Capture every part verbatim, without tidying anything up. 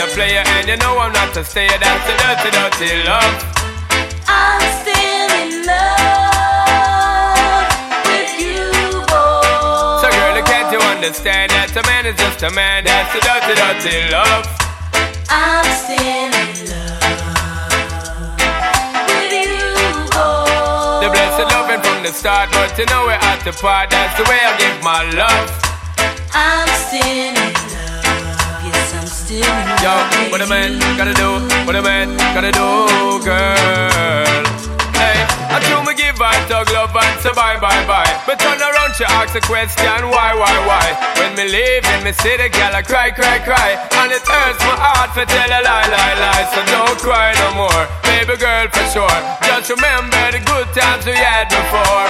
a player and you know I'm not a stayer. That's a dirty, dirty love. I'm still in love with you, boy. So girl, can't you understand that a man is just a man? That's a dirty, dirty love. I'm still in love with you, boy. The blessed loving from the start, but you know we're at the part. That's the way I give my love. I'm still in love. Yes, I'm still in love. Yo, what a man gotta do, what a man gotta do, girl. Hey, I do me give her tug love and say bye, bye, bye. But turn around, she asks a question, why, why, why? When me leave in me see the girl, I cry, cry, cry. And it hurts my heart to tell a lie, lie, lie. So don't cry no more, baby girl, for sure. Just remember the good times we had before.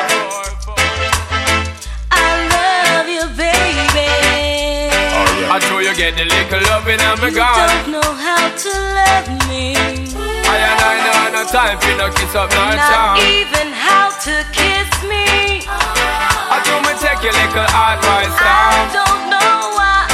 I love you, baby. I know you get the little loving and me You gone. don't know how to love me. I and I know no time for no kiss up, no Not time. even how to kiss me. I do me take your little advice I down. don't know why.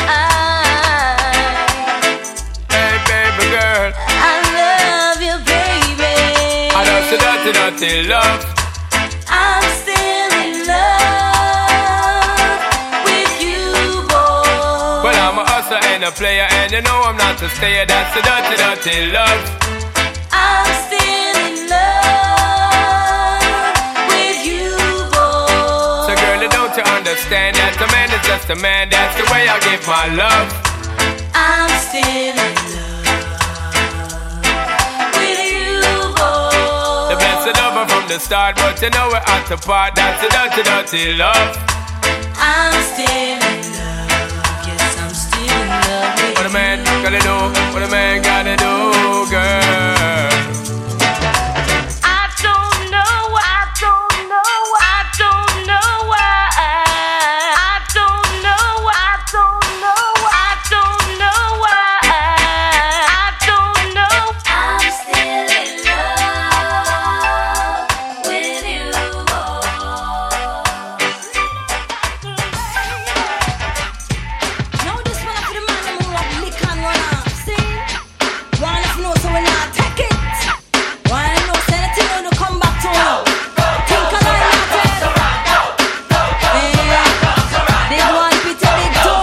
Hey baby girl, I love you, baby. I love the dirty, dirty love. I'm still in love with you, boy. Well, I'm a hustler and a player, and you know I'm not a stayer. That's the dirty, dirty love. I'm still in love with you, boy. So girl, don't you understand that a man is just a man? That's the way I give my love. I'm still in love with you, boy. The blessed lover from the start, but you know we're at the part. That's the dirty, dirty love. I'm still in love. Yes, I'm still in love with What a man gotta do, what a man gotta do, girl. I don't know, I don't know, I don't know why. I don't know, I don't know, I don't know why. I don't know. I'm still in love with you. Now this one for the man who rock lick and run off. See? Wanna know so we not take it. Wanna know say the thing when you come back to you. Think a lie not dead. Yeah. Big one fit a big two.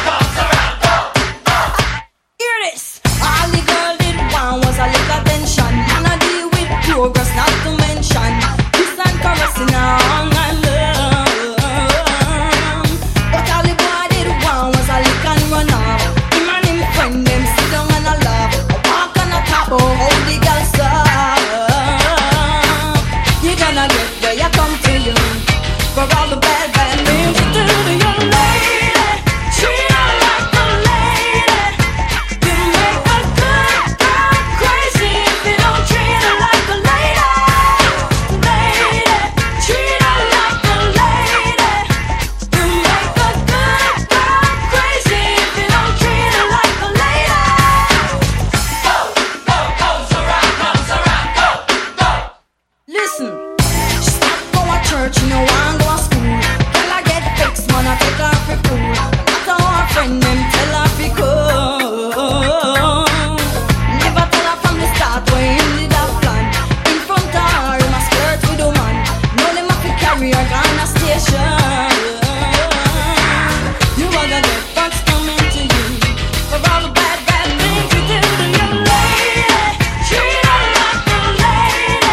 Hear this. All the girl did want was a little attention. And I deal with progress not to mention. Kiss and caressing her on and love. But all the boy did want was a lick and run off. Him and him friend them sit down and a laugh. Walk on a top of how the girl stop. You gonna get where you come to you. For all the bad, bad things you do to your lady. Treat her like a lady. You make a good girl crazy if you don't treat her like a lady. Lady, treat her like a lady. You make a good girl crazy if you don't treat her like a lady. Listen, she stop go to church, you know, and go to school. Tell her get fixed, man, I take her for cool. Not all her friend, them tell her for cool. Never tell her from the start where him did a plan. In front of her, him a skirt with a man. Now them have to carry her gone a station. You wanna get what's coming to you. For all the bad, bad things you do to your lady. Treat her like a lady.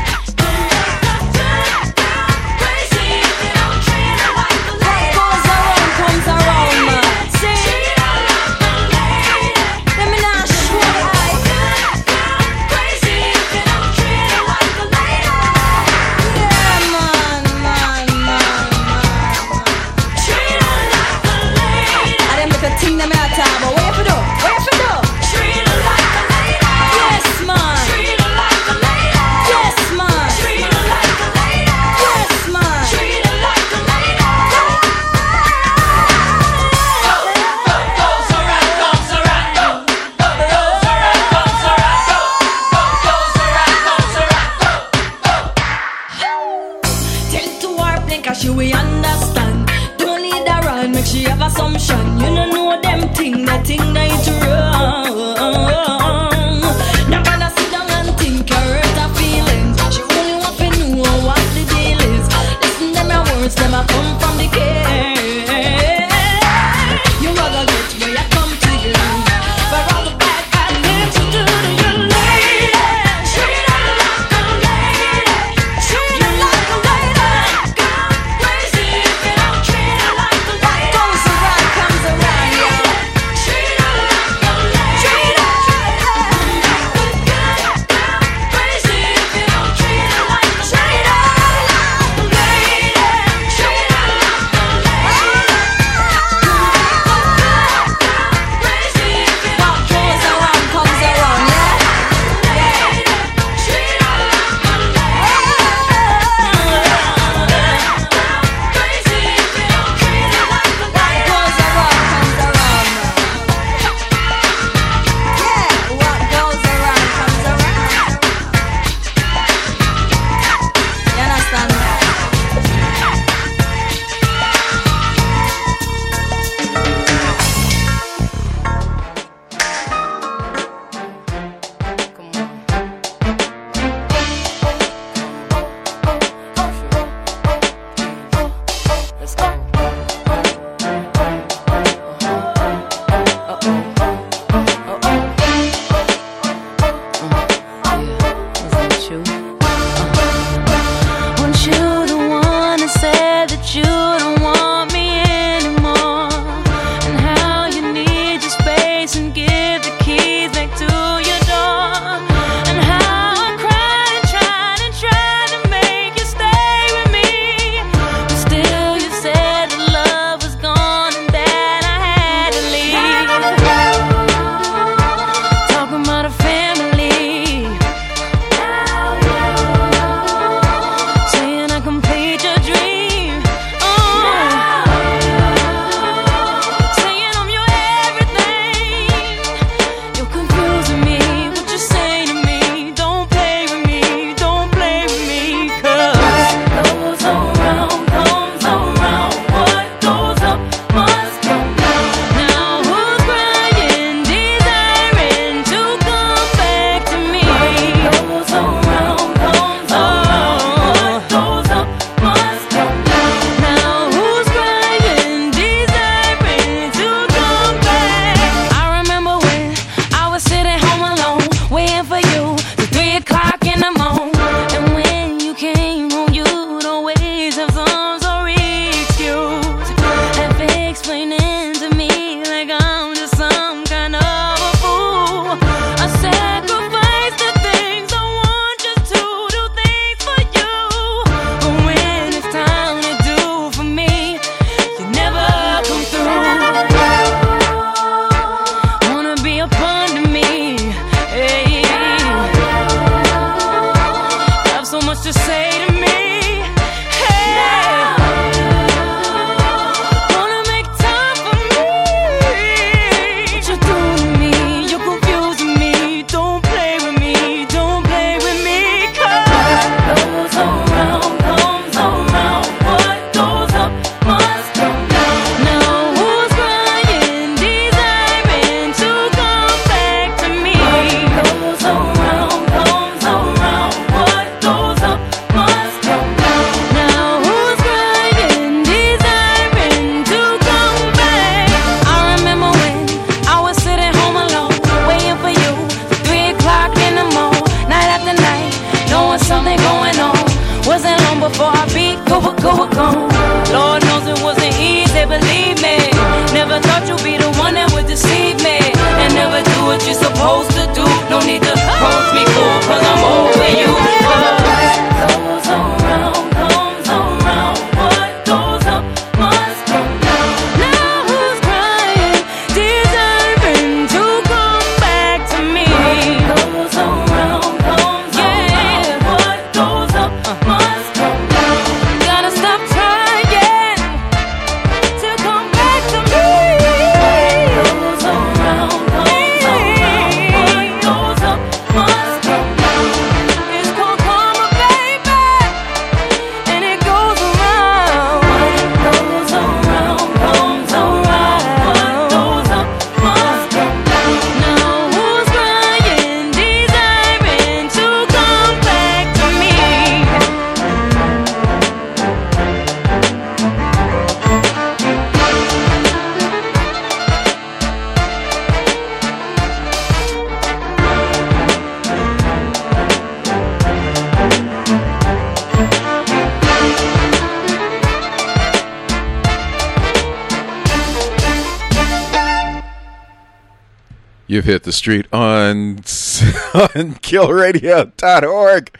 Crazy if you don't treat her like a lady. What goes around comes around, man. See? Treat her like a lady. Let me not show you like crazy if you don't treat her like a lady. Yeah, man, man, man, man. Treat her like a lady. I didn't make a thing that me a talk, but wait for do, wait for do. Treat her like a lady. Yes, man. Treat her like a lady. Yes, man. Treat her like a lady. Yes, man. Treat her like a lady. Goes around, goes around, goes around, goes around, goes around, goes around. Tell it to her plain 'cause she will understand. Don't lead her on, make she have assumption. You don't know them thing, that thing that you run. thought you'd be the one that would deceive me and never do what you're supposed to do. No need to hold me cool, cause I'm over you. What goes around comes around. What goes up must come down. Now who's crying, deserving to come back to me? What goes around comes around. What goes up must come down. Gotta stop trying to come back to me. What goes around comes around. What goes up must come down. It's called karma, baby, and it goes around. What goes around comes around. What goes up must come down. Now who's crying, deserving to come back to me? You've hit the street on, on kill radio dot org.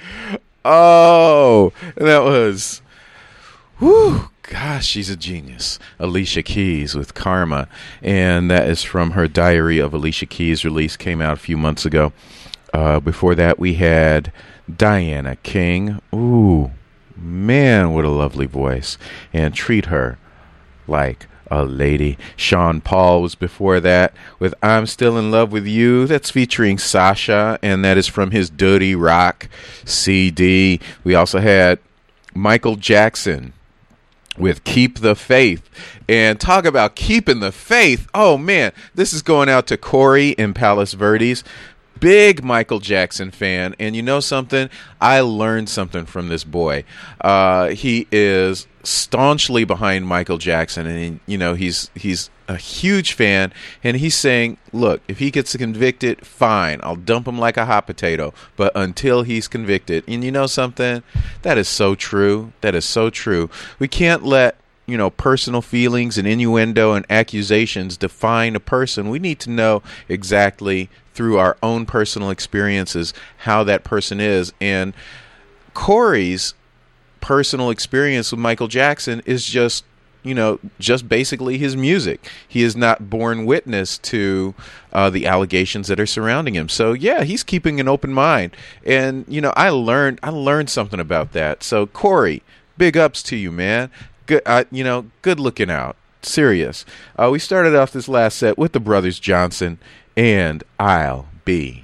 Oh, that was, whew, gosh, she's a genius. Alicia Keys with Karma. And that is from her Diary of Alicia Keys release, came out a few months ago. Uh, before that, we had Diana King. Ooh, man, what a lovely voice. And Treat Her Like a Lady. Sean Paul was before that with I'm Still in Love with You. That's featuring Sasha, and that is from his Dirty Rock C D. We also had Michael Jackson with Keep the Faith. And talk about keeping the faith. Oh, man, this is going out to Corey in Palos Verdes. Big Michael Jackson fan. And you know something? I learned something from this boy. Uh, he is staunchly behind Michael Jackson, and you know he's he's a huge fan, and he's saying, look, if he gets convicted, fine, I'll dump him like a hot potato, but until he's convicted. And you know something? That is so true. That is so true. We can't let, you know, personal feelings and innuendo and accusations define a person. We need to know exactly through our own personal experiences how that person is. And Corey's personal experience with Michael Jackson is just, you know, just basically his music. He is not borne witness to uh, the allegations that are surrounding him. So yeah, he's keeping an open mind. And you know, I learned I learned something about that. So Corey, big ups to you, man. Good, uh, you know, good looking out. Serious. Uh, we started off this last set with the Brothers Johnson and I'll Be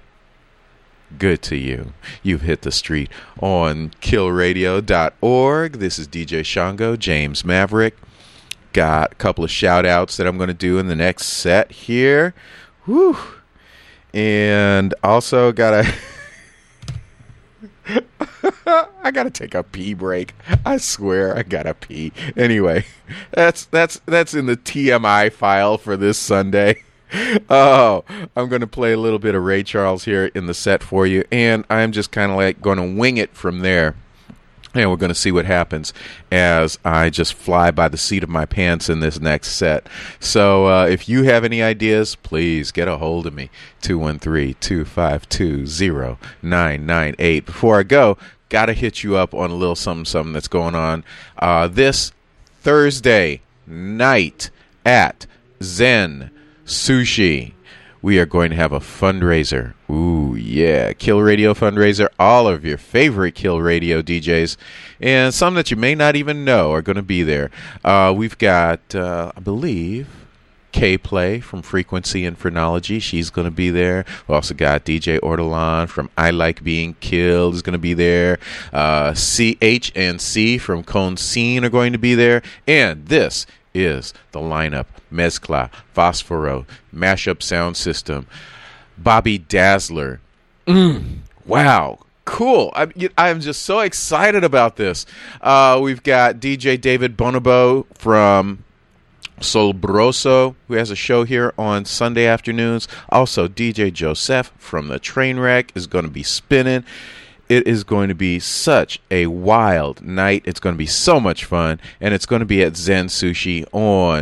Good to You. You've hit the street on kill radio dot org. This is D J Shango, James Maverick. Got a couple of shout outs that I'm going to do in the next set here. Whew. And also got a I gotta take a pee break. I swear I gotta pee. Anyway, that's that's that's in the T M I file for this Sunday. Oh, I'm going to play a little bit of Ray Charles here in the set for you, and I'm just kind of like going to wing it from there. And we're going to see what happens as I just fly by the seat of my pants in this next set. So uh, if you have any ideas, please get a hold of me. two one three, two five two, zero nine nine eight. Before I go, got to hit you up on a little something, something that's going on uh, this Thursday night at Zen Sushi. We are going to have a fundraiser. Ooh, yeah. Kill Radio fundraiser. All of your favorite Kill Radio D Js and some that you may not even know are going to be there. Uh, we've got, uh, I believe, K-Play from Frequency and Phrenology. She's going to be there. We also got D J Ortolan from I Like Being Killed is going to be there. Uh, C H and C from Cone Scene are going to be there. And this is the lineup. Mezcla, Phosphoro, Mashup Sound System, Bobby Dazzler. Mm, wow. Cool. I'm, I'm just so excited about this. Uh, we've got D J David Bonobo from Solbroso, who has a show here on Sunday afternoons. Also, D J Joseph from the Trainwreck is going to be spinning. It is going to be such a wild night. It's going to be so much fun, and it's going to be at Zen Sushi on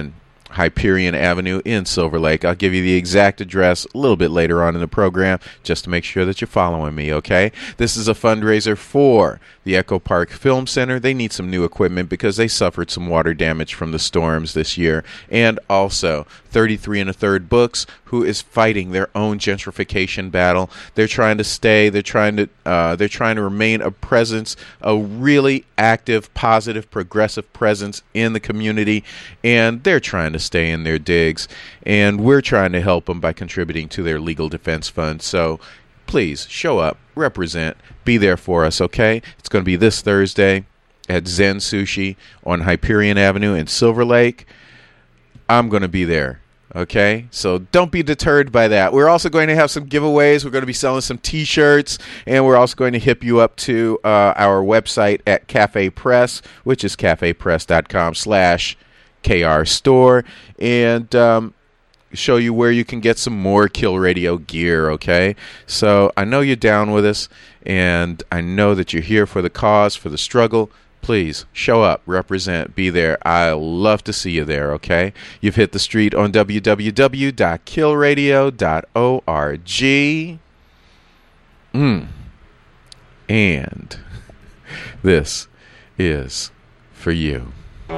Hyperion Avenue in Silver Lake. I'll give you the exact address a little bit later on in the program just to make sure that you're following me, okay? This is a fundraiser for the Echo Park Film Center. They need some new equipment because they suffered some water damage from the storms this year. And also thirty-three and a third Books, who is fighting their own gentrification battle. They're trying to stay, they're trying to uh, they're trying to remain a presence, a really active, positive, progressive presence in the community, and they're trying to stay in their digs, and we're trying to help them by contributing to their legal defense fund. So please show up, represent, be there for us, okay? It's going to be this Thursday at Zen Sushi on Hyperion Avenue in Silver Lake. I'm going to be there. Okay, so don't be deterred by that. We're also going to have some giveaways. We're going to be selling some T-shirts, and we're also going to hip you up to uh, our website at Cafe Press, which is cafepress.com slash KR store, and um, show you where you can get some more Kill Radio gear, okay? So I know you're down with us, and I know that you're here for the cause, for the struggle. Please show up, represent, be there. I love to see you there, okay? You've hit the street on w w w dot kill radio dot org. Mm. And this is for you.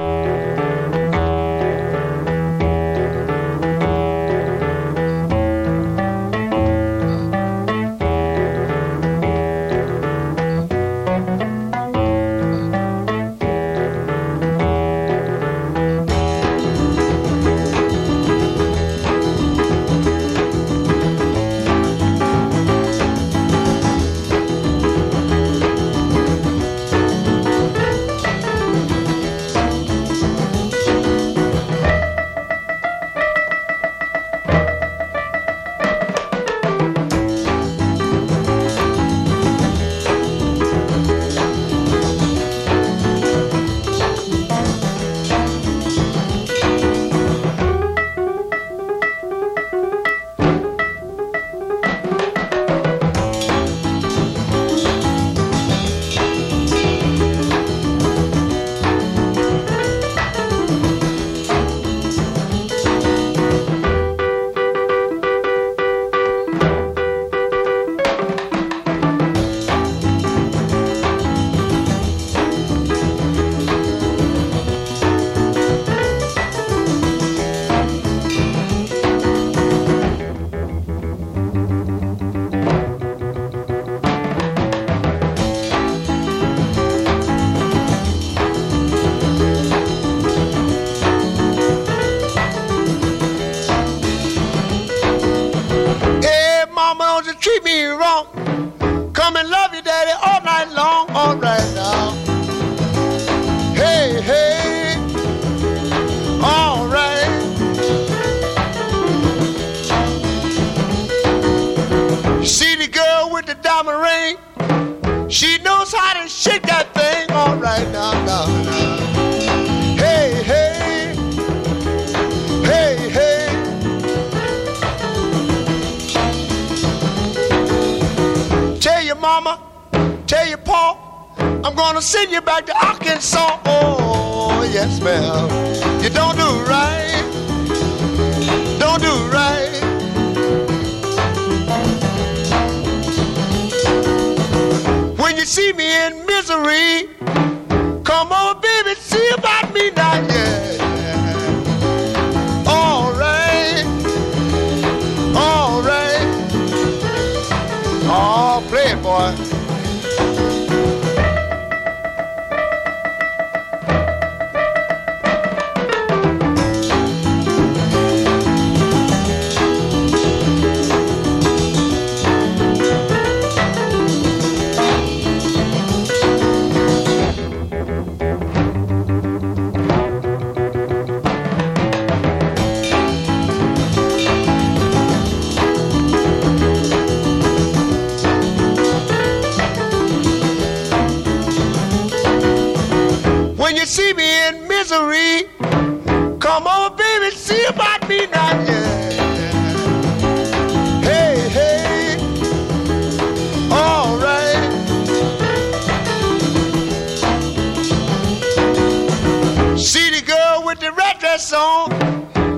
Send you back to Arkansas. Oh, yes, ma'am. You don't do right. Don't do right. When you see me in misery, come on, baby, see about me now, yeah. All right. All right. Oh, play it, boy. See me in misery. Come on, baby, see about me now, yeah. Hey, hey, all right. See the girl with the red dress on.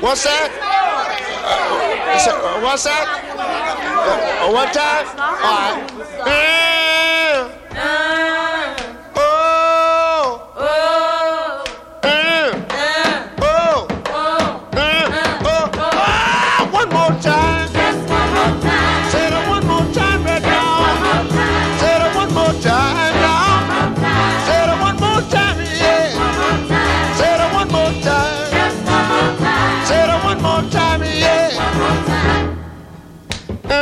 What's that? Uh, so, what's that? Uh, one time? All right. Uh, oh. Oh. Uh, oh. Uh, oh. Ah, one more time. Just one more time. Say that one more time right now. One more time. Say that one more time now. One more time. Say that one more time, yeah. One more time. Say that one more time. Just one more time. Say that one more time, yeah. One more time. Uh,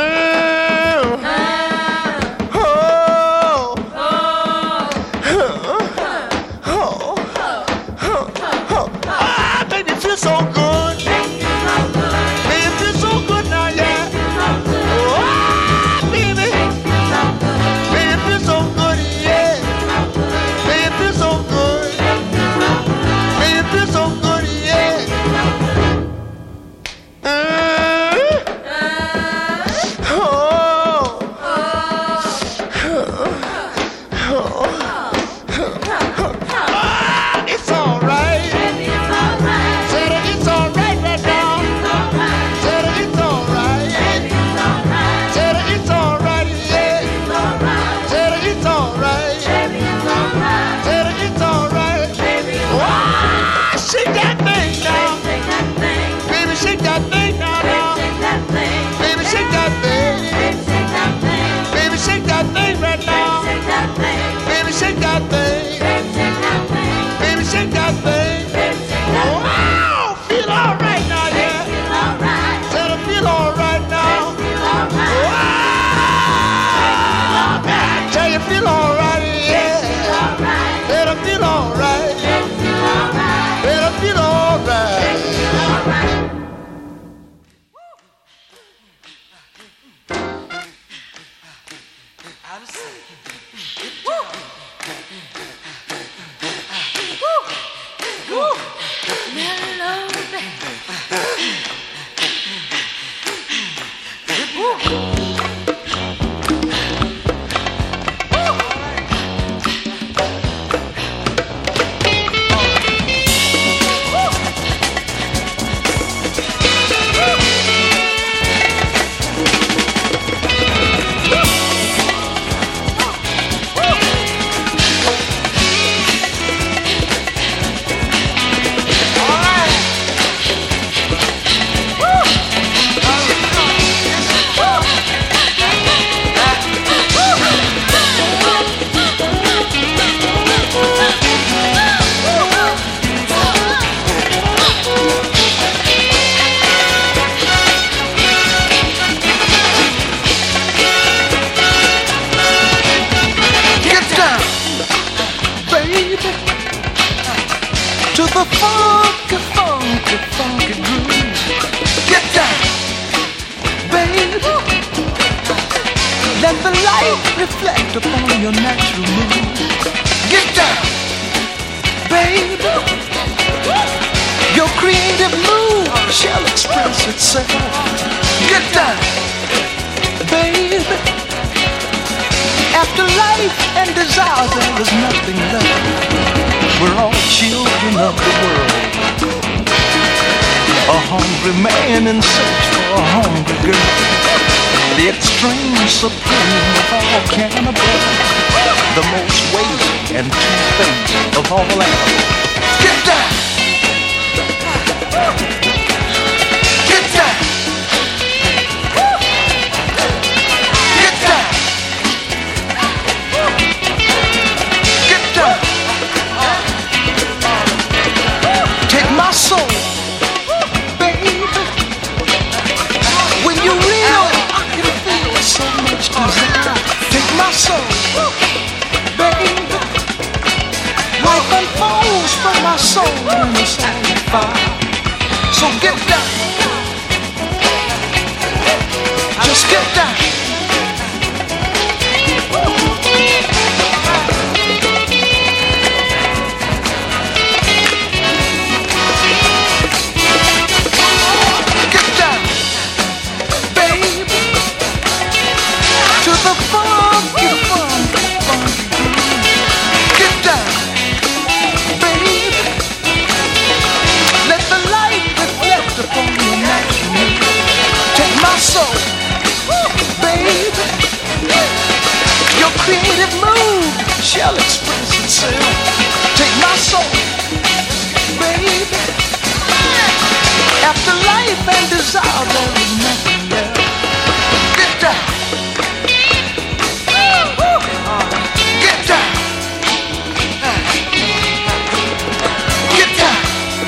Uh, oh. oh, Oh. Ah, baby, it feels so good. make you so good. Baby, it feels so good now, yeah. Make you so good. Ah, baby. Make you so good. Baby, it feels so good, yeah. So good. Baby, it feels so good. Make you so good. Baby, it feels so good, yeah. Uh, Uh, oh. Ah, it's all right. baby, it's alright. Say that it's all right right now. It's alright. Say that it's all right. Baby, it's alright. Say that it's all right, yeah. It's alright. Say that it's all right. Baby, it's alright. Say that it's all right. Baby, it's alright. Ah, shake that thing now. Shake that thing. Baby, shake that thing now, now. Shake that thing. Baby, shake that thing. Baby, shake that thing. Baby, shake that thing right now. Shake that thing. Baby, shake that thing. Baby, shake that thing. Baby, shake that thing. Baby, shake that thing. Wow, feel all right now, yeah. Feel alright. Said I feel all right now. Feel alright. Wow, I tell you, feel all right, yeah. Feel alright. Said I feel all right. Feel alright. Said I feel all right. Feel alright. Get down, baby, to the funky, funky, funky groove. Get down, baby, let the light reflect upon your natural mood. Get down, baby, your creative mood shall express itself. Get down, baby. After life and desire, there is nothing left. We're all children of the world. A hungry man in search for a hungry girl. The extreme supreme of all cannibals. The most weighty and two-faced of all animals. Get down! Get down! Get down! Get down! Take my soul, baby. When you really, I can feel so much desire. Take my soul, baby. Life unfolds from my soul when it's on fire. So get down, just get down. Get down, baby, to the funky, funky, funky groove. Get down, baby, let the light reflect upon creative mood shall express itself. Take my soul, baby. After life and desire, there is nothing left. Get down. Get down. Get down.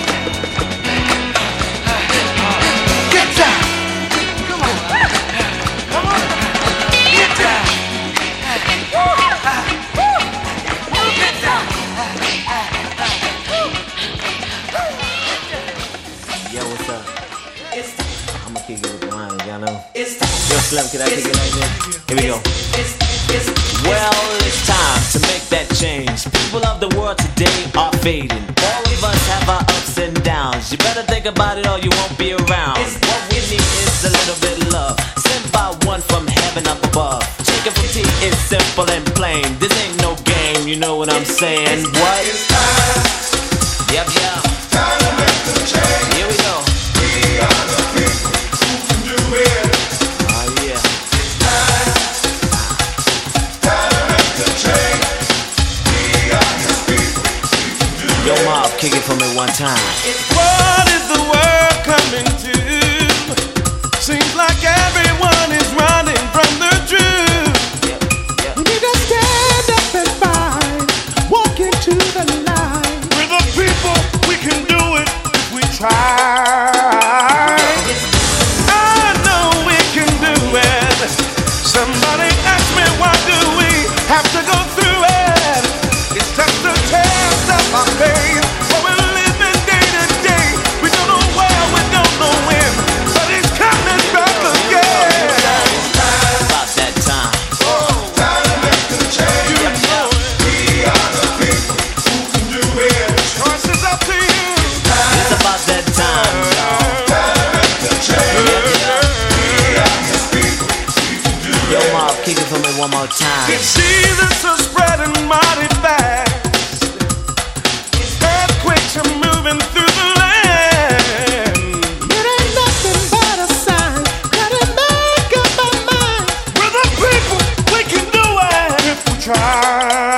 Get down. Come on. Come on. Get down. Get down. Yo, what's up? I'ma kick it with the line, y'all know. Yo, Slim, can I kick it like this? Here we go. Well, it's time to make that change. People of the world today are fading. All of us have our ups and downs. You better think about it or you won't be around. What we need is a little bit of love, sent by one from heaven up above. Chicken from tea is simple and plain. This ain't no game, you know what I'm saying? What? Yep, yep. Here we go. We are the people who can do it. Oh yeah. Time to make the change. We are the people who can do it. Yo, Mob, kick it for me one time. What is the world coming to? Seems like everyone is running from the truth. Yep, yep. We need to stand up and fight. Walk into the light. We're the people, we can do it if we try. I know we can do it. Somebody ask me, why do we have to go through it? It's just a test of our faith. What we're living day to day. We don't know where, we don't know when, but it's coming back again. About that time. Time to make the change. You know it. We are the people who can do it. Choice is up to you. It's about that time, y'all. Yo, Mob, kick it for me one more time. Diseases are spreading mighty fast. Earthquakes are moving through the land. It ain't nothing but a sign. Gotta make up our mind. We're the people, we can do it if we try.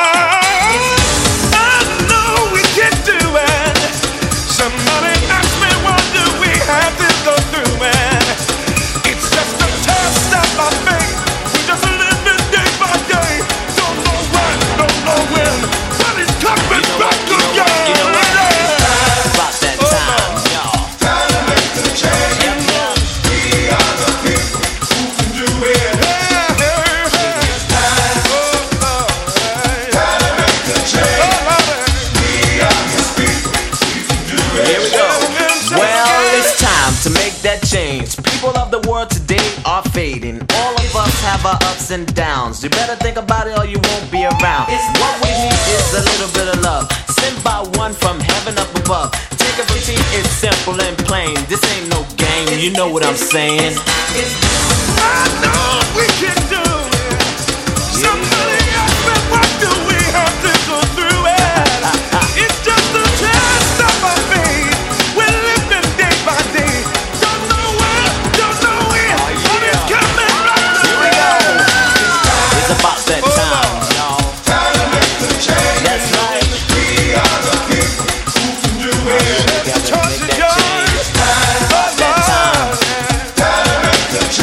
I know we can do it. Somebody ask me, why do we have to go through it? It's just a test of our faith. We just live it day by day. Don't know when, don't know when, but it's coming You know back what, you know what, you know what? again. About that time, y'all. Time to make the change. Yep, yep. We are the people who can do it. Hey, hey, hey. Oh, oh, hey. Time to make the change. Oh, oh, we are the people, we can do it. Here we go. Well, it's time to make that change. People of the world today are fading. All of us have our ups and downs. You better think about it or you won't be around. What we need is a little bit of love, sent by one from heaven up above. Take a routine, it's simple and plain. This ain't no game, you know what I'm saying? I know we can do it. Somebody ask me, why do we have to go through it? It's just a test of our faith. We're living day by day. Don't know where, don't know when, but it's coming back. Here we go. It's about that time, y'all. Time to make the change. That's right. We are the people who can do it. Gotta Choice make is that yours. change. About that time. Time to make the change.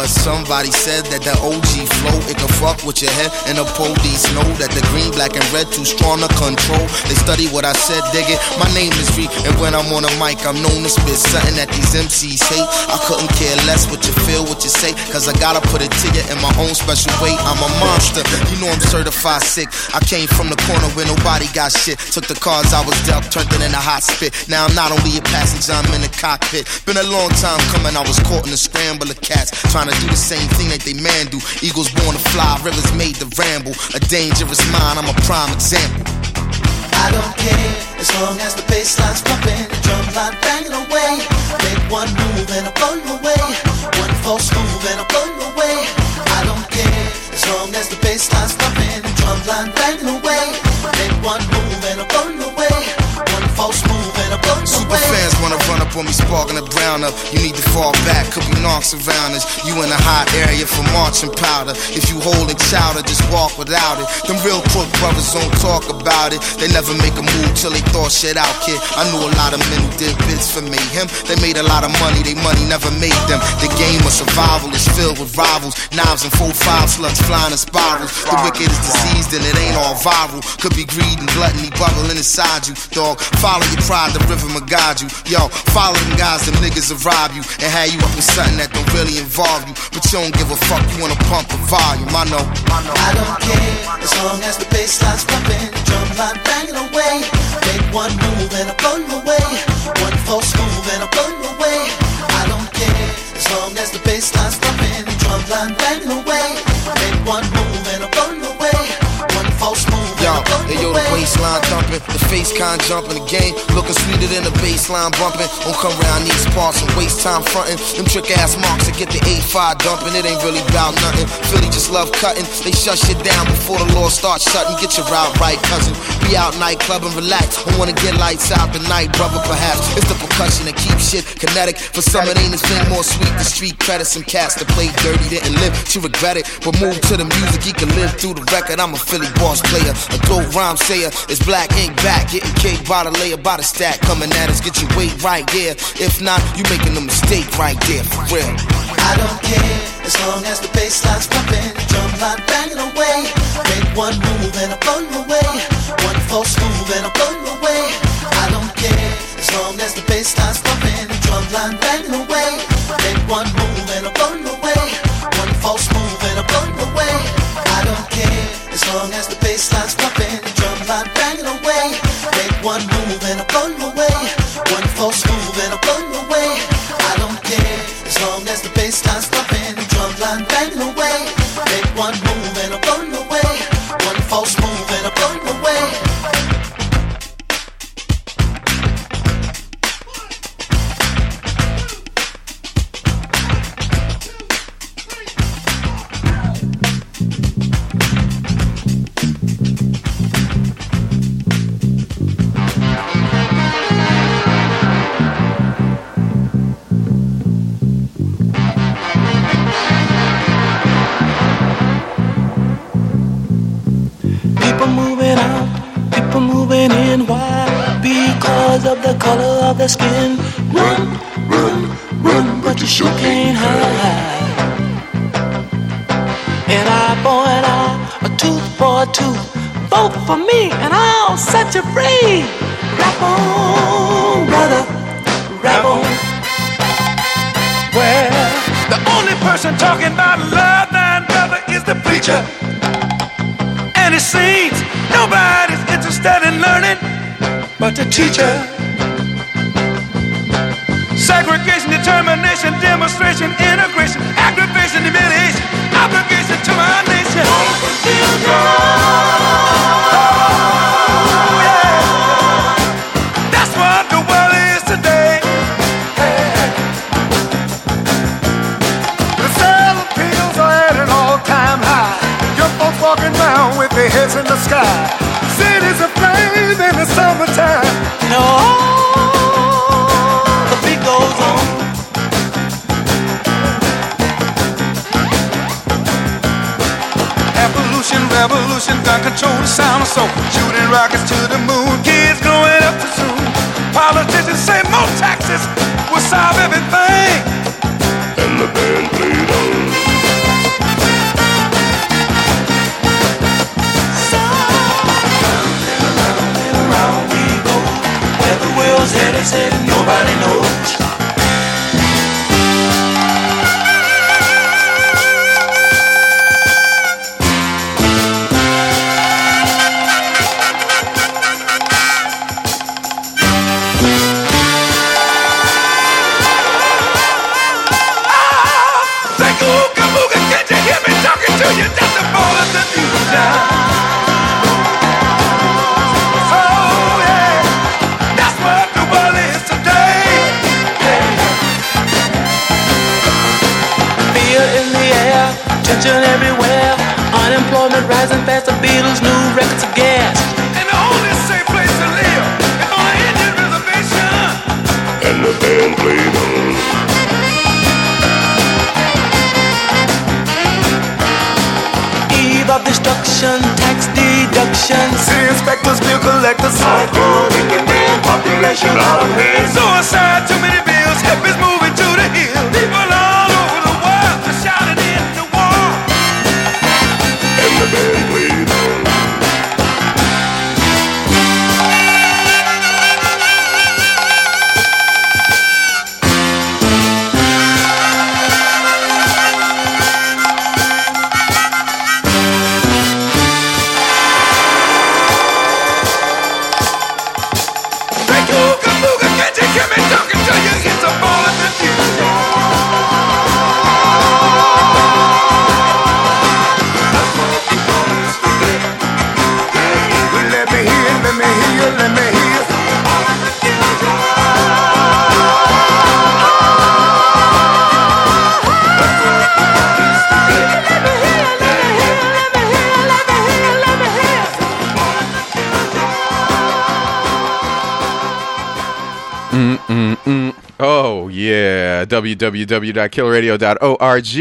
but somebody said that the O G flow, it can fuck with your head, and the police know that the green, black, and red too strong to control. They study what I said, dig it. My name is Reed, and when I'm on a mic, I'm known to spit something that these M Cs hate. I couldn't care less what you feel, what you say, cause I gotta put it to you in my own special way. I'm a monster, you know I'm certified sick. I came from the corner where nobody got shit. Took the cards I was dealt, turned it into hot spit. Now I'm not only a passenger, I'm in the cockpit. Been a long time coming, I was caught in a scramble of cats, trying to do the same thing that they man do. Eagles born to fly, rivers made to ramble. A dangerous mind, I'm a prime example. I don't care, as long as the bass line's pumping, the drum line banging away. Make one move and I'll blow you away. One false move and I'll blow you away. I don't care, as long as the bass line's pumping, the drum line banging away. Make one move and I'll blow you away. One false move and I'll blow you away. Super fans wanna run up on me, sparking the brown up. You need to fall back, could be knocks around us. You in a hot area for marching powder. If you holding chowder, just walk without it. Them real crook brothers don't talk about it. They never make a move till they thought shit out, kid. I knew a lot of men who did bits for mayhem. They made a lot of money, they money never made them. The game of survival is filled with rivals. Knives and four five slugs flying in spirals. The wicked is diseased and it ain't all viral. Could be greed and gluttony bubbling inside you. Dog, follow your pride, the river will guide you. Yo, follow them guys, them niggas will rob you and have you up in something that don't really involve you. But you don't give a fuck, you wanna pump the volume, I know. I don't care, as long as the bass line's pumping, the drum line banging away. Make one move and I'll blow you away. One false move and I'll blow you away. I don't care, as long as the bass line's pumping, the drum line banging away. Make one move and I'll blow you away. One false move and I'll blow you away. Yo, the waistline thumping, the face con jumping, the game looking sweeter than the baseline bumping. Don't come around these parts and waste time fronting. Them trick ass marks that get the eight five dumping. It ain't really about nothing. Philly just love cutting. They shut shit down before the law starts shutting. Get your route right, cousin. Be out nightclub and relax. Don't wanna get lights out tonight, brother, perhaps. It's the percussion that keeps shit kinetic. For some it ain't a thing more sweet. The street credit, some cats that play dirty didn't live to regret it. But move to the music, he can live through the record. I'm a Philly boss player, a dope rhyme sayer. It's black ink back, getting cake by the layer, by the stack. Coming at us, get your weight right there. If not, you making a mistake right there, for real. I don't care, as long as the bass line's pumping, the drum line banging away. Make one move and I'll blow you away. One false move and I'll blow you away. I don't care, as long as the bass line's pumping, the drum line banging away. Make one move and I'll blow you away. One false move and I'll blow you away. I don't care, as long as the bass line's pumping, the drum line banging away. Make one move and I'll blow you away. One false move and I'll blow you away. I don't care, as long as the bass line's pumping, the drum line banging away. Make one move and I'll blow you away. One false move and I'll blow you away. People moving out, people moving in. Why? Because of the color of their skin. Run, run, run, but you sure can't hide. An eye for an eye, a tooth for a tooth. Vote for me and I'll set you free. Rap on, brother, rap on. Well, the only person talking about love, thine brother, is the preacher. And it seems nobody's interested in learning but the teacher. Segregation, determination, demonstration, integration, aggravation, humiliation, obligation to my nation. Oh, yeah. That's what the world is today. The sale of pills are at an all-time high. Young folks walking around with their heads in the sky. Cities aflame in the summertime. No, the beat goes on. Evolution, revolution, gun control the sound of soul. Shooting rockets to the moon, kids growing up too soon. Politicians say more taxes will solve everything. And the band played on. says it and nobody knows. Everywhere, unemployment rising fast. The Beatles' new records of gas. And the only safe place to live is on an Indian reservation. And the band played on. Eve of destruction, tax deduction. City inspectors, bill collectors. Hardcore, wicked man, population out of hand. Suicide, too many bills. Help is moving to the hill. People all over the world are shouting in the war. And the band played on. Thank you, Kabuga, can't you hear me talking to you? It's a ball of the future. Well, let me hear, let me hear, let me hear. Mm-mm-mm. Oh, yeah. w w w dot kill radio dot org.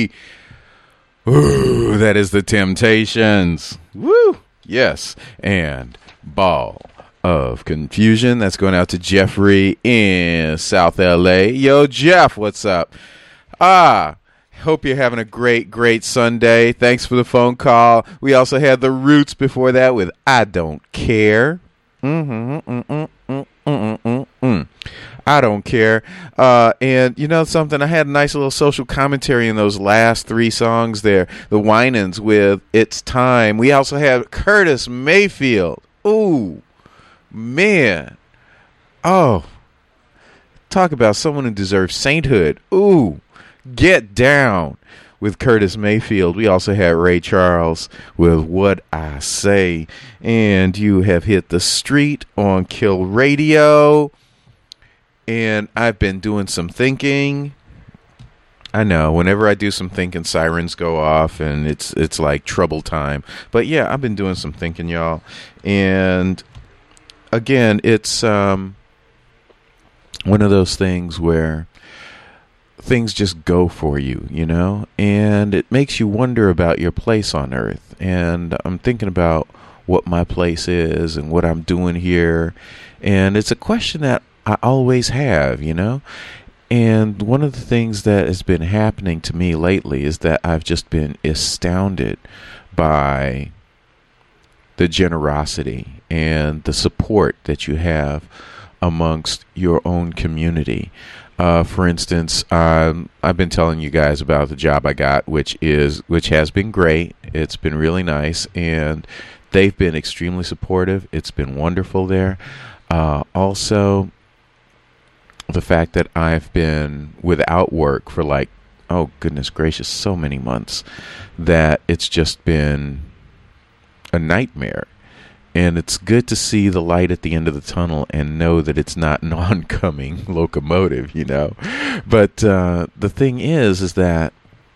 Ooh, that is the Temptations. Woo! Yes. And Ball of Confusion. That's going out to Jeffrey in South L A. Yo, Jeff, what's up? Ah, hope you're having a great, great Sunday. Thanks for the phone call. We also had The Roots before that with I Don't Care. Mm-hmm, mm-mm, mm-mm, mm-mm, mm-mm. I don't care. Uh, and you know something? I had a nice little social commentary in those last three songs there. The Winans with It's Time. We also have Curtis Mayfield. Ooh, man. Oh, talk about someone who deserves sainthood. Ooh, Get Down with Curtis Mayfield. We also had Ray Charles with What I Say. And you have hit the street on Kill Radio. And I've been doing some thinking. I know, whenever I do some thinking, sirens go off, and it's it's like trouble time. But yeah, I've been doing some thinking, y'all. And again, it's um, one of those things where things just go for you, you know? And it makes you wonder about your place on Earth. And I'm thinking about what my place is and what I'm doing here. And it's a question that I always have, you know? And one of the things that has been happening to me lately is that I've just been astounded by the generosity and the support that you have amongst your own community. Uh, for instance, um, I've been telling you guys about the job I got, which is which has been great. It's been really nice, and they've been extremely supportive. It's been wonderful there. Uh, also, the fact that I've been without work for like, oh goodness gracious, so many months, that it's just been a nightmare. And it's good to see the light at the end of the tunnel and know that it's not an oncoming locomotive, you know. But uh, the thing is, is that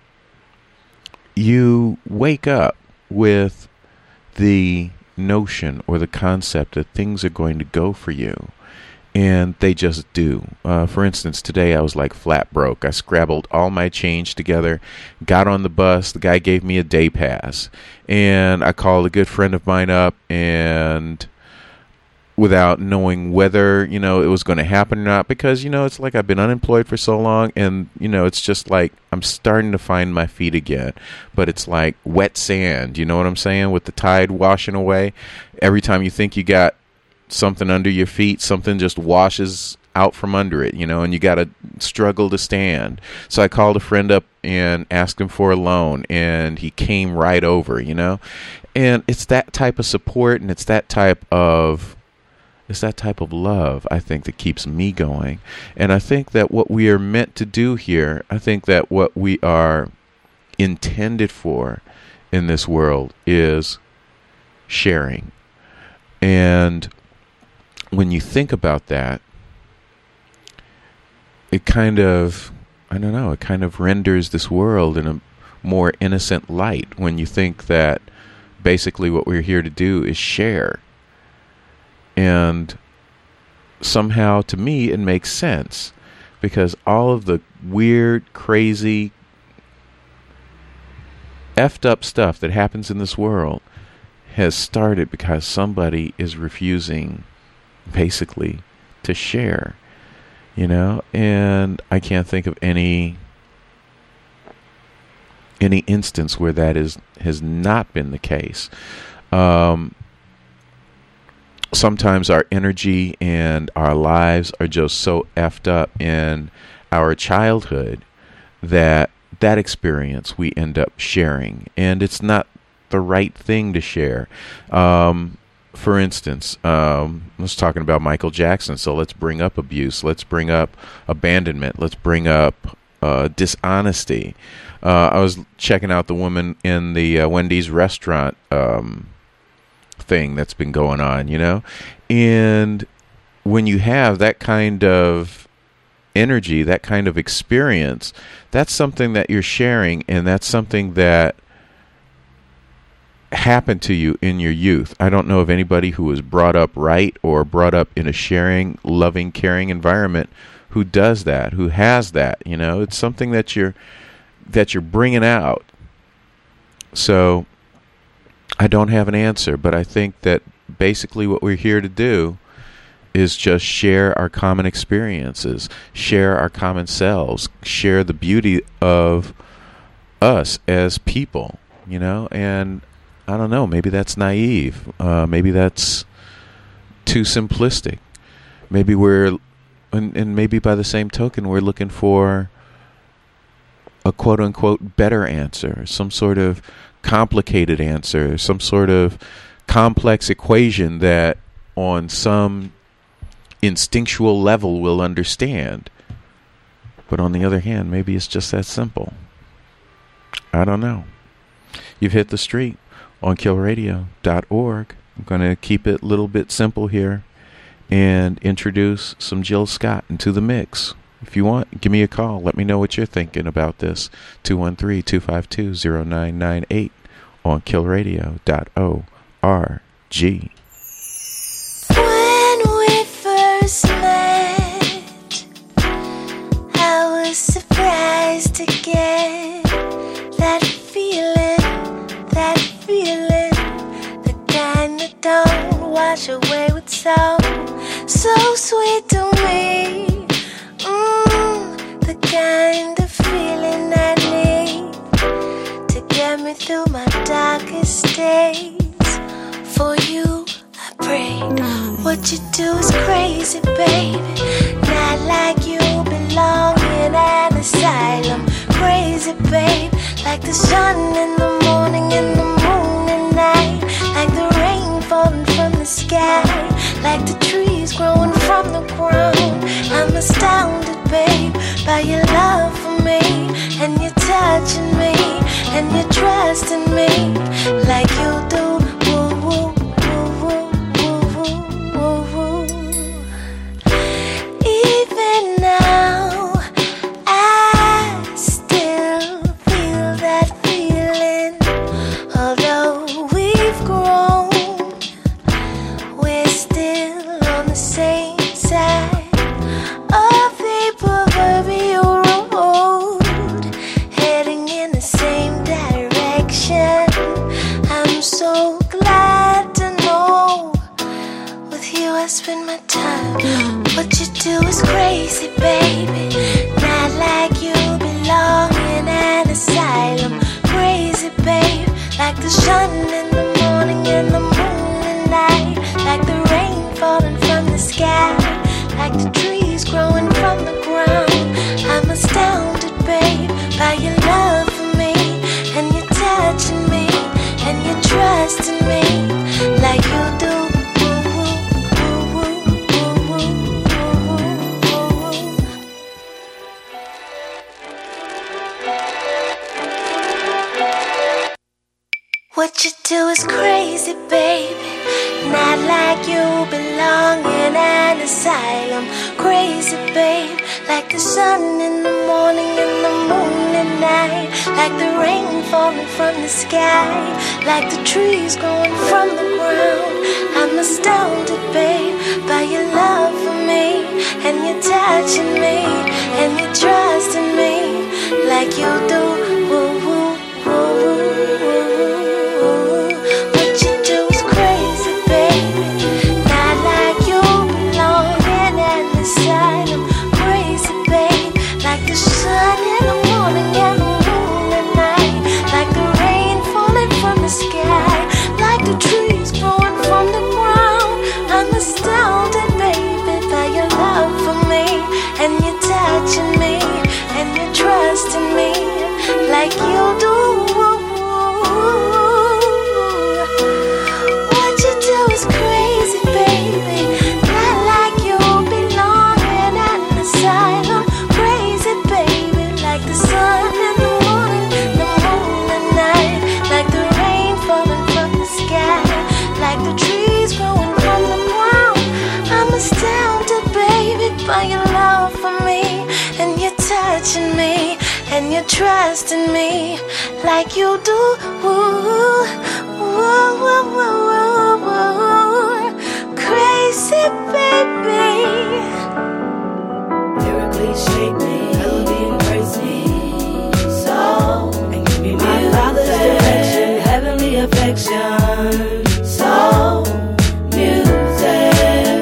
you wake up with the notion or the concept that things are going to go for you. And they just do. Uh, for instance, today I was like flat broke. I scrabbled all my change together, got on the bus. The guy gave me a day pass. And I called a good friend of mine up, and without knowing whether, you know, it was going to happen or not, because, you know, it's like I've been unemployed for so long, and, you know, it's just like I'm starting to find my feet again. But it's like wet sand, you know what I'm saying, with the tide washing away. Every time you think you got something under your feet, something just washes out from under it, you know, and you got to struggle to stand. So I called a friend up and asked him for a loan, and he came right over, you know. And it's that type of support, and it's that type of it's that type of love, I think, that keeps me going. And I think that what we are meant to do here, I think that what we are intended for in this world is sharing. And when you think about that, it kind of, I don't know, it kind of renders this world in a more innocent light when you think that basically what we're here to do is share. And somehow, to me, it makes sense, because all of the weird, crazy, effed up stuff that happens in this world has started because somebody is refusing, basically, to share. You know, and I can't think of any any instance where that is has not been the case. Um, sometimes our energy and our lives are just so effed up in our childhood that that experience we end up sharing, and it's not the right thing to share. Um, For instance, um, let's talking about Michael Jackson. So let's bring up abuse. Let's bring up abandonment. Let's bring up uh, dishonesty. Uh, I was checking out the woman in the uh, Wendy's restaurant um, thing that's been going on, you know? And when you have that kind of energy, that kind of experience, that's something that you're sharing, and that's something that happened to you in your youth. I don't know of anybody who was brought up right or brought up in a sharing, loving, caring environment who does that, who has that. You know, it's something that you're that you're bringing out. So I don't have an answer, but I think that basically what we're here to do is just share our common experiences, share our common selves, share the beauty of us as people, you know, and I don't know, maybe that's naive. Uh, maybe that's too simplistic. Maybe we're, and, and maybe by the same token, we're looking for a quote-unquote better answer, some sort of complicated answer, some sort of complex equation that on some instinctual level we'll understand. But on the other hand, maybe it's just that simple. I don't know. You've hit the street on kill radio dot org. I'm going to keep it a little bit simple here and introduce some Jill Scott into the mix. If you want, give me a call. Let me know what you're thinking about this. two one three, two five two, zero nine nine eight on kill radio dot org. When we first met, I was surprised to get that feeling, that feeling, the kind that don't wash away with salt, so sweet to me. Mm, the kind of feeling I need to get me through my darkest days. For you, I prayed. What you do is crazy, baby. Not like you belong in an asylum. Crazy, babe. Like the sun in the morning and the moon at night. Like the rain falling from the sky. Like the trees growing from the ground. I'm astounded, babe, by your love for me. And you're touching me. And you're trusting me. Like you do. Woo, woo, woo, woo, woo, woo, woo. Even now, I still feel that feeling. Although we've grown, we're still on the same side of the proverbial road, heading in the same direction. I'm so glad to know with you I spend my time. What you do is crazy, baby. Not like you belong in an asylum. Crazy, babe. Like the sun in the morning and the moon at night. Like the rain falling like the trees growing from the ground. I'm astounded, babe, by your love for me, and your touching me, and your trust in me, like you do. What you do is crazy, baby. Not like you belong in an asylum. Crazy, babe. Like the sun in the morning and the moon at night. Like the rain falling from the sky. Like the trees growing from the ground. I'm astounded, babe, by your love for me, and your touching me, and your trust in me, like you do. Woo, woo, woo, woo. What you do is crazy, baby. Not like you belong in an asylum. Crazy, babe. Like the sun in the morning and the moon at night. Like the rain falling from the sky. Like the trees growing from the ground. I'm astounded, baby, by your love for me, and your touching me, and your trust in me, like you do. What you do is crazy, baby. Not like you belong in an asylum. Crazy, baby. Like the sun in the morning, the moon at night. Like the rain falling from the sky. Like the trees growing from the ground. I'm astounded, baby, by your love for me, and your touching me, and your trust in me, like you do. Woo, woo, woo, woo, woo, woo. Crazy, baby. Lyrically shape me, melody embrace me, soul, and give me my father's direction, heavenly affection, soul, music,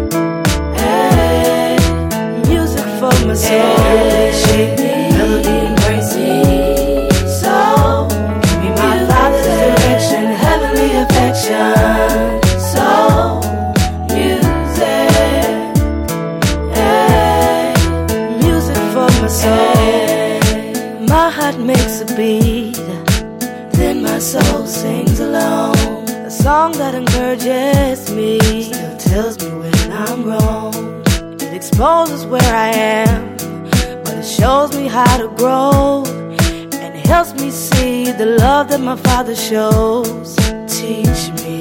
hey, music for my soul. Lyrically shape me, melody embrace me, soul, give me my father's direction, heavenly affection, soul, music, hey, music for my soul. My heart makes a beat, then my soul sings along. A song that encourages me, still tells me when I'm wrong. It exposes where I am, but it shows me how to grow, and it helps me see the love that my father shows. Teach me,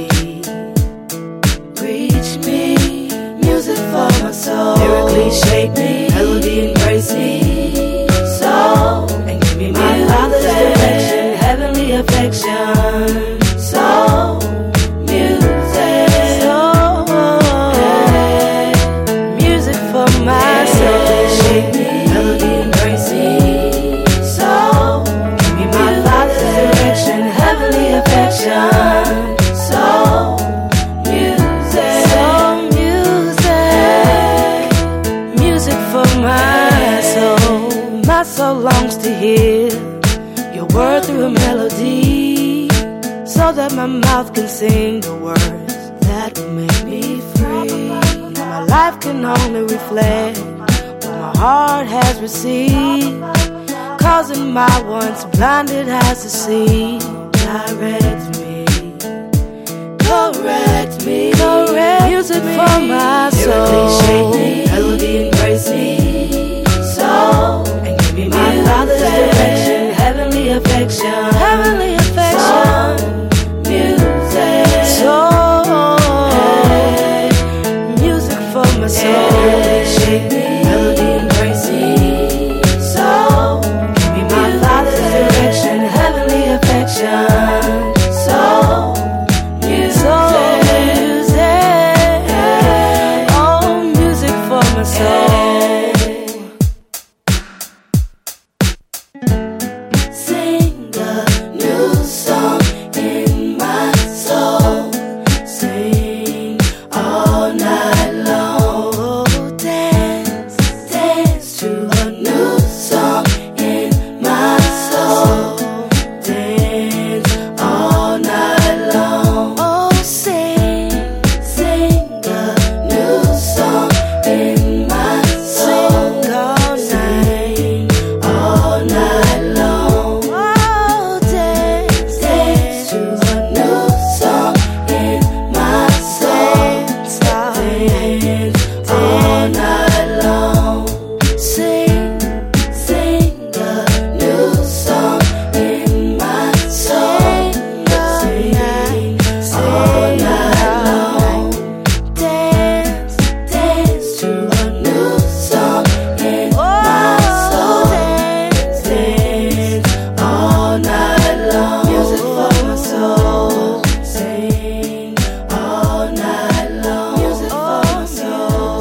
reach me, music for my soul. Lyrically shape me, melody embrace me, soul, and give me my father's direction, heavenly affection, soul, music, soul, hey, music for my soul. Lyrically shape me, melody embrace me, soul, give me my father's direction, heavenly affection, soul, music, soul, music, music for my soul. My soul longs to hear your word through a melody, so that my mouth can sing the words that will make me free. My life can only reflect what my heart has received, causing my once blinded eyes to see. Direct me, correct me, correct music me. For my soul. Lyrically shape me, melody embrace me, soul, and give me my father's direction, heavenly affection, heavenly affection, music, soul, hey, music for my soul. Lyrically shape me, melody embrace me, soul, give me my father's direction, heavenly affection, soul, music, music, oh, music for my soul. Sing a new song in my soul, sing all night long. dance all night long. Sing, sing a new song in my soul. Sing all night long. Dance, dance to a new song in my soul. Dance, dance all night long. Music for my soul. Sing all night long. Music for my soul.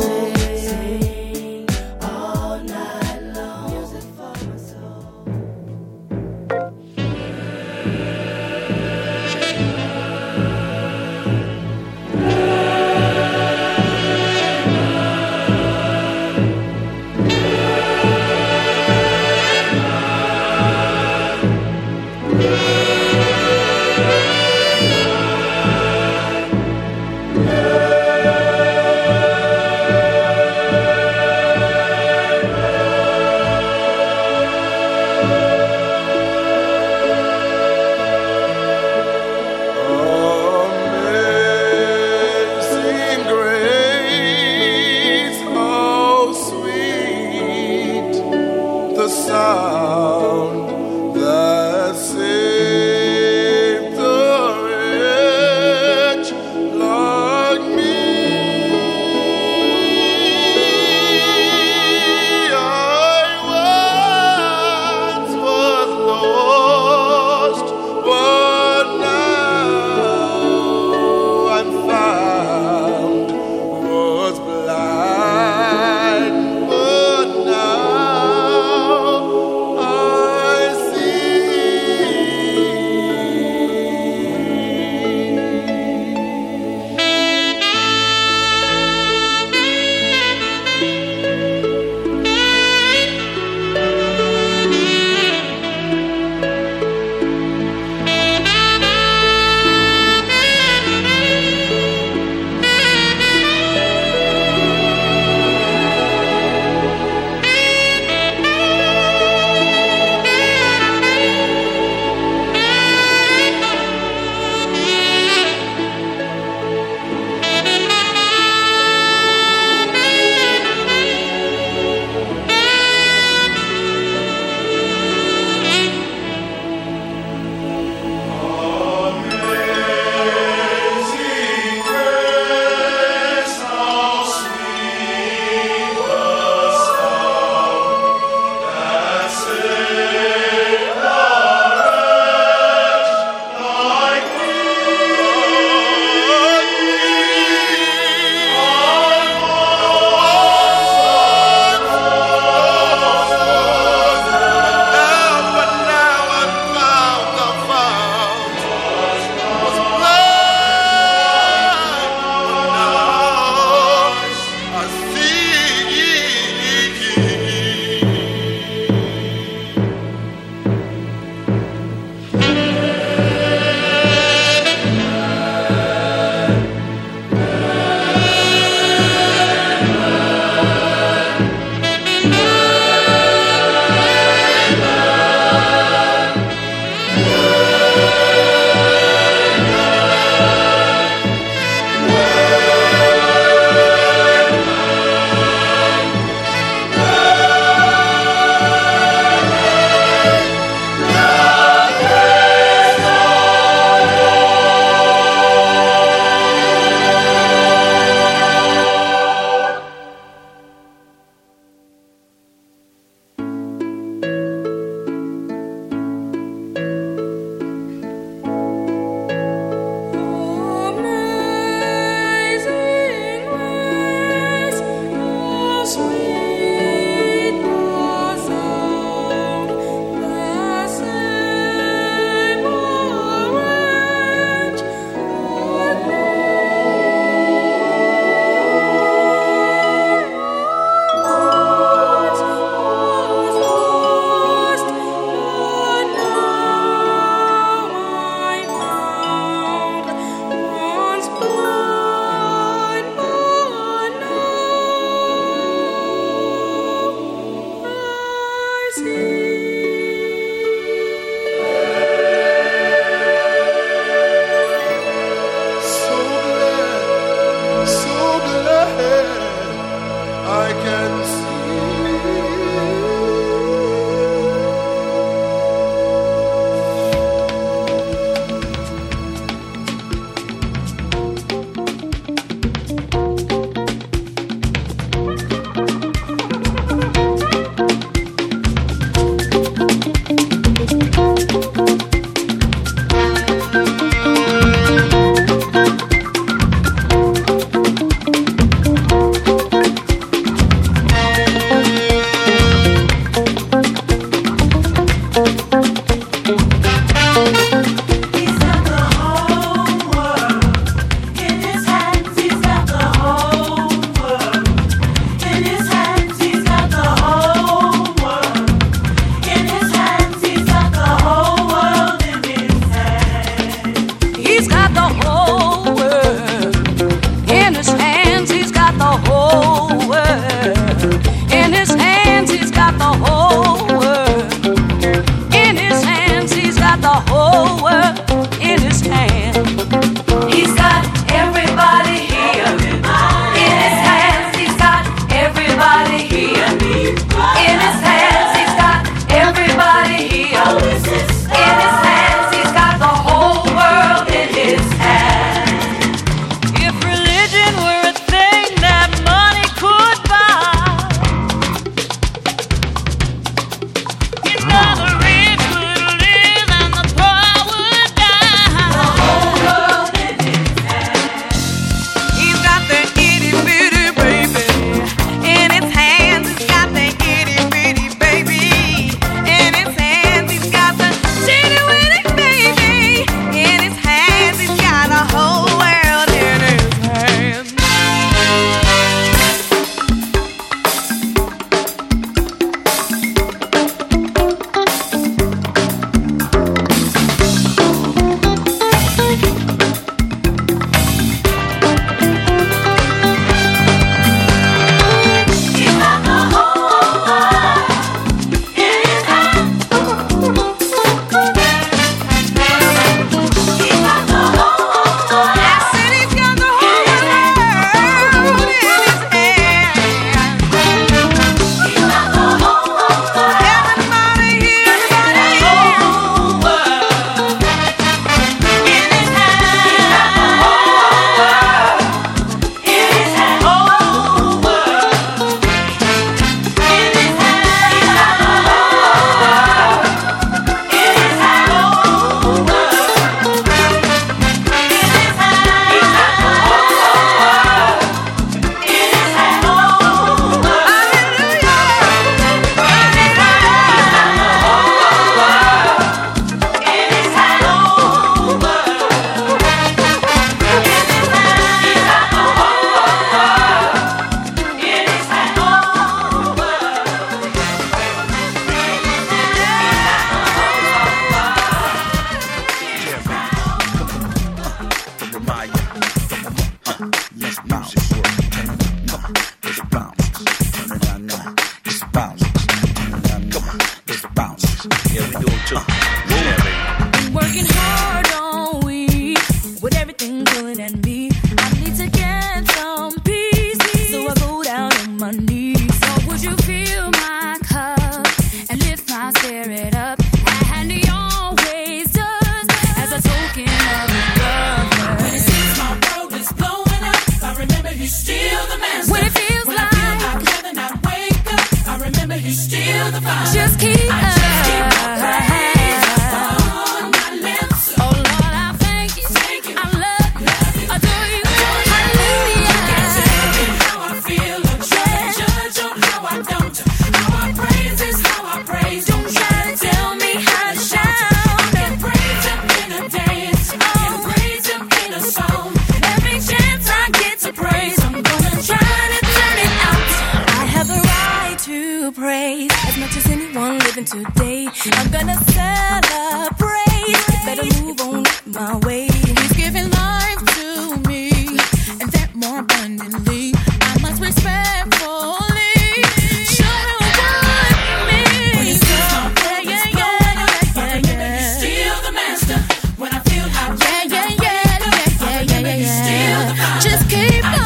living today. I'm gonna celebrate. Better move on my way. He's giving life to me, and that more abundantly. I must respectfully show him what me. When he sees my yeah, yeah, yeah, yeah, yeah. Still the master. When I feel I yeah, yeah, yeah, yeah, yeah, yeah, yeah, yeah. Still the master. Just keep on.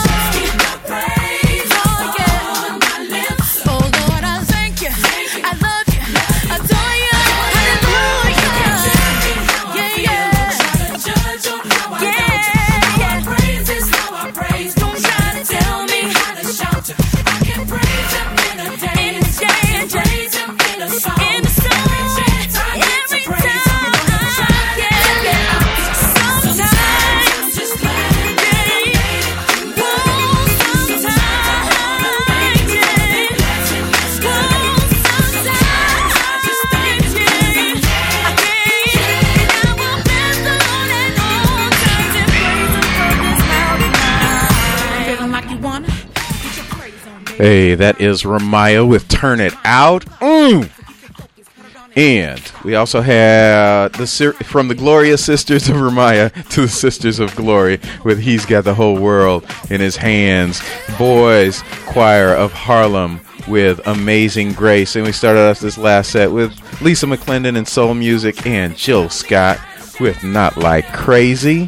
Hey, that is Ramaya with Turn It Out. Mm. And we also had the from the Glorious Sisters of Ramaya to the Sisters of Glory with He's Got the Whole World in His Hands. Boys Choir of Harlem with Amazing Grace. And we started off this last set with Lisa McClendon and Soul Music and Jill Scott with Not Like Crazy.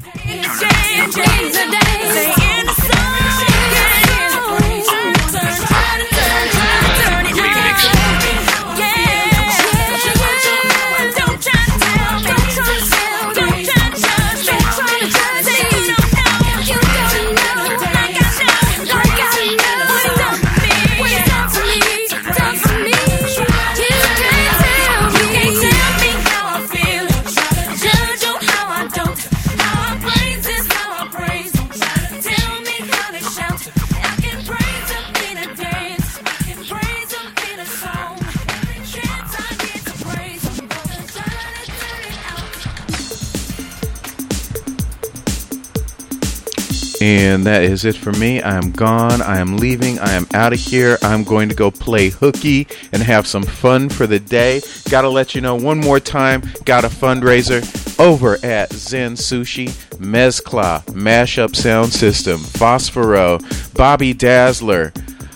And that is it for me. I am gone. I am leaving. I am out of here. I'm going to go play hooky and have some fun for the day. Gotta let you know one more time. Got a fundraiser over at Zen Sushi, Mezcla, Mashup Sound System, Phosphoro, Bobby Dazzler.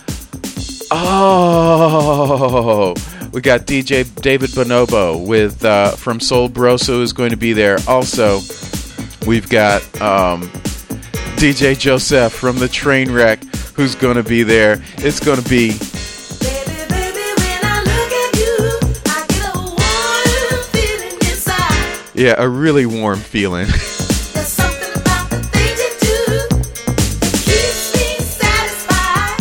Oh, we got D J David Bonobo with uh, from Soul Broso is going to be there. Also, we've got um, D J Joseph from the Trainwreck who's going to be there. It's going to be Baby, baby, when I look at you, I get a warm feeling inside. yeah, a really warm feeling. There's something about the things you do that keeps me satisfied.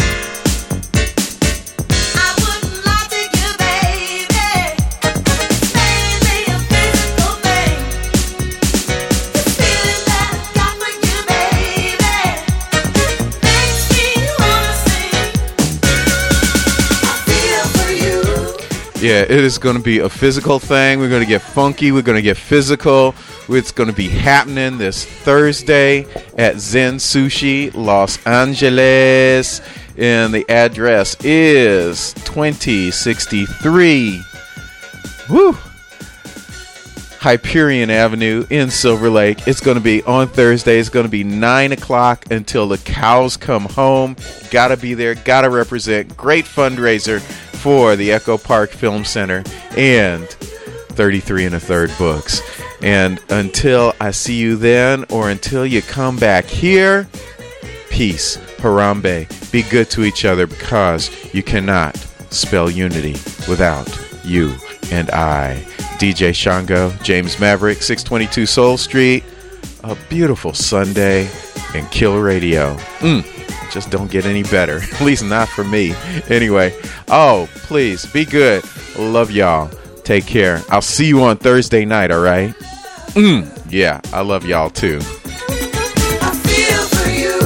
I wouldn't lie to you, baby. It's mainly a physical thing. This feeling that I got for you, baby, makes me wanna sing. I feel for you. Yeah, it is going to be a physical thing. We're going to get funky. We're going to get physical. It's going to be happening this Thursday at Zen Sushi, Los Angeles. And the address is twenty sixty-three Woo! Hyperion Avenue in Silver Lake. It's going to be on Thursday. It's going to be nine o'clock until the cows come home. Got to be there. Got to represent. Great fundraiser for the Echo Park Film Center and thirty-three and a third books. And until I see you then, or until you come back here, peace, Harambe. Be good to each other, because you cannot spell unity without you and I. D J Shango, James Maverick, six twenty-two Soul Street. A beautiful Sunday and Kill Radio. Mm, just don't get any better. At least not for me. Anyway, oh, please, be good. Love y'all. Take care. I'll see you on Thursday night, all right? Mm, yeah, I love y'all too. I feel for you.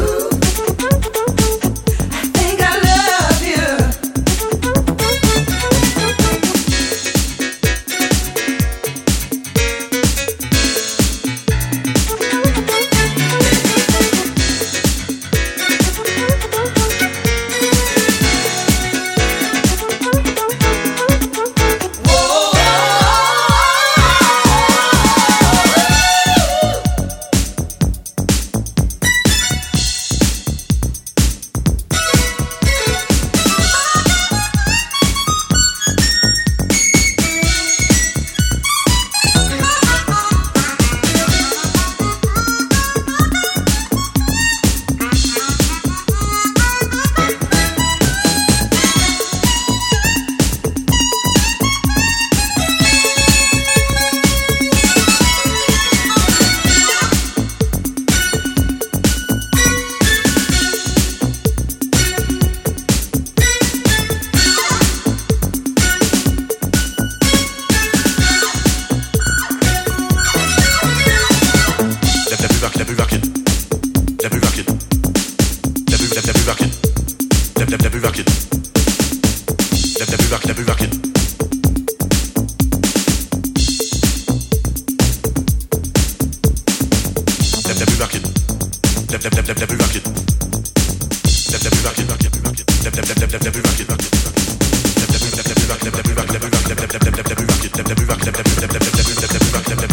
I think I love you. let me rock it. Let me rock, let me rock it. Let me rock it. Let me let me rock it. Let me rock it, rock it, rock it. Let me let me let me rock it, rock it. Let me let me rock, let me rock, let me rock, let me rock, let me rock, let me rock, let me rock, let me rock, let me rock.